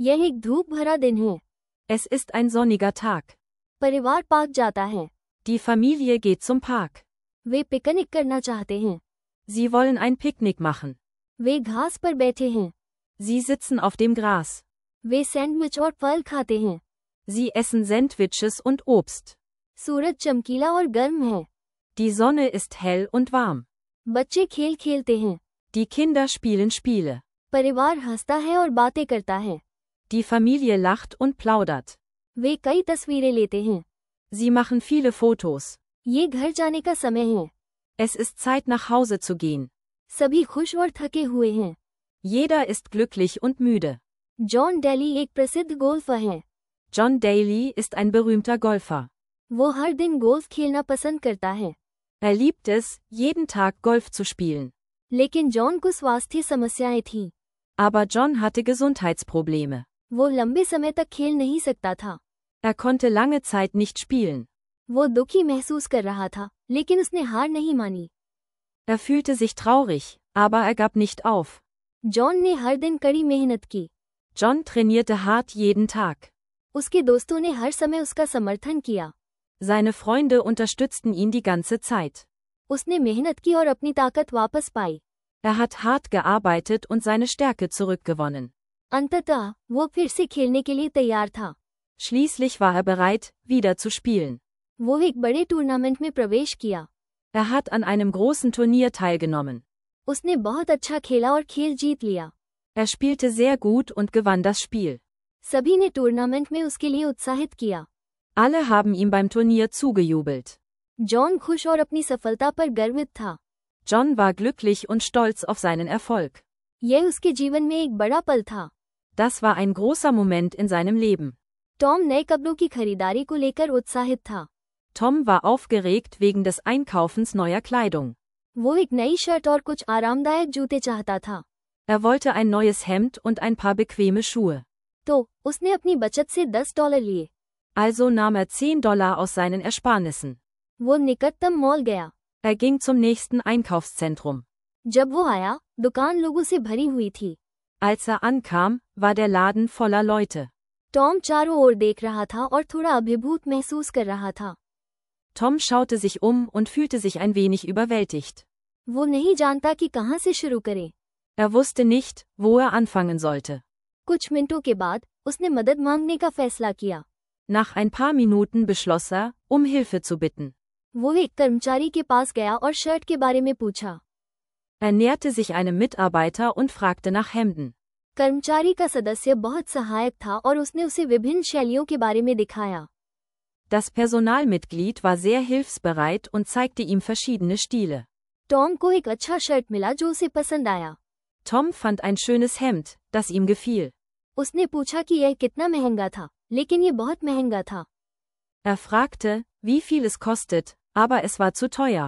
यह एक धूप भरा दिन है। Es ist ein sonniger Tag. परिवार पार्क जाता है। Die Familie geht zum Park. वे पिकनिक करना चाहते हैं। Sie wollen ein Picknick machen. वे घास पर बैठे हैं। Sie sitzen auf dem Gras. वे सैंडविच और फल खाते हैं। Sie essen Sandwiches und Obst. सूरज चमकीला और गर्म है। Die Sonne ist hell und warm. बच्चे खेल खेलते हैं। Die Kinder spielen Spiele. परिवार हंसता है और बातें करता है। Die Familie lacht und plaudert. वे कई तस्वीरें लेते हैं। Sie machen viele Fotos. ये घर जाने का समय है। Es ist Zeit nach Hause zu gehen. सभी खुश और थके हुए हैं। Jeder ist glücklich und müde. John Daly एक प्रसिद्ध गोल्फर है। John Daly ist ein berühmter Golfer. वो हर दिन गोल्फ खेलना पसंद करता है। Er liebt es, jeden Tag Golf zu spielen. लेकिन जॉन को स्वास्थ्य समस्याएं थीं। Aber John hatte Gesundheitsprobleme. वो लंबे समय तक खेल नहीं सकता था। Er konnte lange Zeit nicht spielen. वो दुखी महसूस कर रहा था, लेकिन उसने हार नहीं मानी। Er fühlte sich traurig, aber er gab nicht auf. John ने हर दिन कड़ी मेहनत की। John trainierte hart jeden Tag. उसके दोस्तों ने हर समय उसका समर्थन किया। Seine Freunde unterstützten ihn die ganze Zeit. उसने मेहनत की और अपनी ताकत वापस पाई। Er hat hart gearbeitet und seine Stärke zurückgewonnen. अंततः वो फिर से खेलने के लिए तैयार था। Schließlich war er bereit, wieder zu spielen. वो एक बड़े टूर्नामेंट में प्रवेश किया। Er hat an einem großen Turnier teilgenommen. उसने बहुत अच्छा खेला और खेल जीत लिया। Er spielte sehr gut und gewann das Spiel. सभी ने टूर्नामेंट में उसके लिए उत्साहित किया। Alle haben ihm beim Turnier zugejubelt. John खुश और अपनी सफलता पर गर्वित था। John war glücklich und stolz auf seinen Erfolg. यह उसके जीवन में एक बड़ा पल था। Das war ein großer Moment in seinem Leben. Tom नए कपड़ों की खरीदारी को लेकर उत्साहित था। Tom war aufgeregt wegen des Einkaufens neuer Kleidung. वो एक नई शर्ट और कुछ आरामदायक जूते चाहता था। Er wollte ein neues Hemd und ein paar bequeme Schuhe. तो उसने अपनी बचत से $10 लिए। Also nahm er $10 aus seinen Ersparnissen. वो निकटतम मॉल गया। Er ging zum nächsten Einkaufszentrum. जब वो आया, दुकान लोगों से भरी हुई थी। Als er ankam, war der Laden voller Leute. Tom चारों ओर देख रहा था और थोड़ा अभिभूत महसूस कर रहा था। Tom schaute sich und fühlte sich ein wenig überwältigt. वो नहीं जानता कि कहाँ से शुरू करे। Er wusste nicht, wo er anfangen sollte. कुछ मिनटों के बाद उसने मदद मांगने का फैसला किया। Nach ein paar Minuten beschloss er, Hilfe zu bitten. वो एक कर्मचारी के पास गया और शर्ट के बारे में पूछा। Er näherte sich einem Mitarbeiter und fragte nach Hemden. कर्मचारी का सदस्य बहुत सहायक था और उसने उसे विभिन्न शैलियों के बारे में दिखाया। Das Personalmitglied war sehr hilfsbereit und zeigte ihm verschiedene Stile. Tom को एक अच्छा शर्ट मिला जो उसे पसंद आया। Tom fand ein schönes Hemd, das ihm gefiel. उसने पूछा कि यह कितना महंगा था, लेकिन ये बहुत महंगा था। Er fragte, wie viel es kostet, aber es war zu teuer.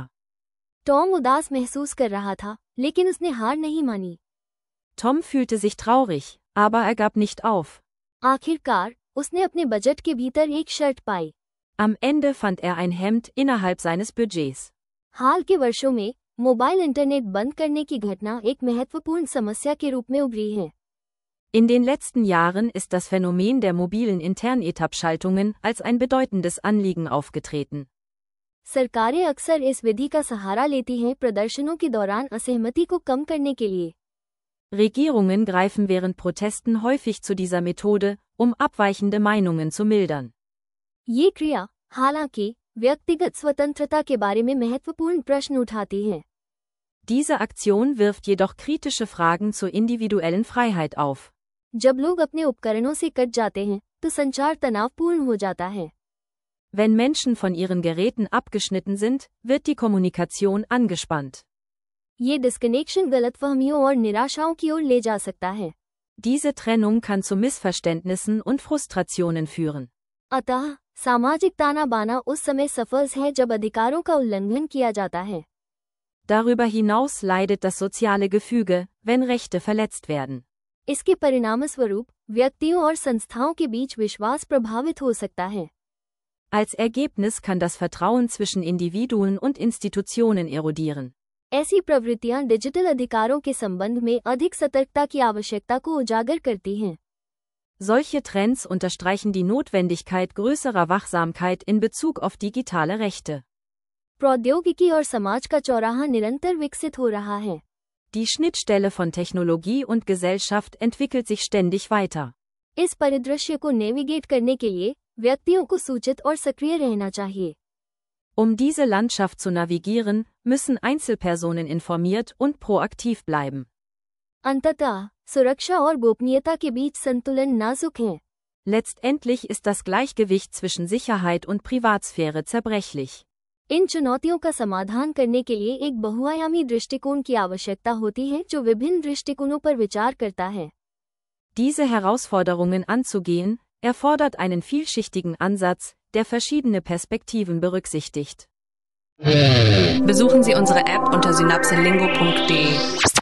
Tom उदास महसूस कर रहा था, लेकिन उसने हार नहीं मानी। Tom fühlte sich traurig, aber er gab nicht auf. आखिरकार उसने अपने बजट के भीतर एक शर्ट पाई। Am Ende fand er ein Hemd innerhalb seines Budgets. हाल के वर्षों में मोबाइल इंटरनेट बंद करने की घटना एक महत्वपूर्ण समस्या के रूप में उभरी है। In den letzten Jahren ist das Phänomen der mobilen Internetabschaltungen als ein bedeutendes Anliegen aufgetreten. सरकारें अक्सर इस विधि का सहारा लेती हैं प्रदर्शनों के दौरान असहमति को कम करने के लिए। Regierungen greifen während Protesten häufig zu dieser Methode, abweichende Meinungen zu mildern. ये क्रिया, हालांकि, व्यक्तिगत स्वतंत्रता के बारे में महत्वपूर्ण प्रश्न उठाती है। Diese Aktion wirft jedoch kritische Fragen zur individuellen Freiheit auf. जब लोग अपने उपकरणों से कट जाते हैं, तो संचार तनावपूर्ण हो जाता है। Wenn Menschen von ihren Geräten abgeschnitten sind, wird die Kommunikation angespannt. ये डिस्कनेक्शन गलतफहमियों और निराशाओं की ओर ले जा सकता है। Diese Trennung kann zu Missverständnissen und Frustrationen führen. अतः, सामाजिक ताना बाना उस समय सफल है जब अधिकारों का उल्लंघन किया जाता है। Darüber hinaus leidet das soziale Gefüge, wenn Rechte verletzt werden. इसके परिणामस्वरूप व्यक्तियों और संस्थाओं के बीच विश्वास प्रभावित हो सकता है। Als Ergebnis kann das Vertrauen zwischen Individuen und Institutionen erodieren. ऐसी प्रवृत्तियां डिजिटल अधिकारों के संबंध में अधिक सतर्कता की आवश्यकता को उजागर करती हैं। Solche Trends unterstreichen die Notwendigkeit größerer Wachsamkeit in Bezug auf digitale Rechte. प्रौद्योगिकी और समाज का चौराहा निरंतर विकसित हो रहा है. Die Schnittstelle von Technologie und Gesellschaft entwickelt sich ständig weiter. इस परिदृश्य को नेविगेट करने के लिए व्यक्तियों को सूचित और सक्रिय रहना चाहिए. Diese Landschaft zu navigieren, müssen Einzelpersonen informiert und proaktiv bleiben. अंततः सुरक्षा और गोपनीयता के बीच संतुलन नाजुक है. Letztendlich ist das Gleichgewicht zwischen Sicherheit und Privatsphäre zerbrechlich. इन चुनौतियों का समाधान करने के लिए एक बहुआयामी दृष्टिकोण की आवश्यकता होती है जो विभिन्न दृष्टिकोणों पर विचार करता है. Diese Herausforderungen anzugehen, erfordert einen vielschichtigen Ansatz, der verschiedene Perspektiven berücksichtigt. Besuchen Sie unsere App unter synapselingo.de.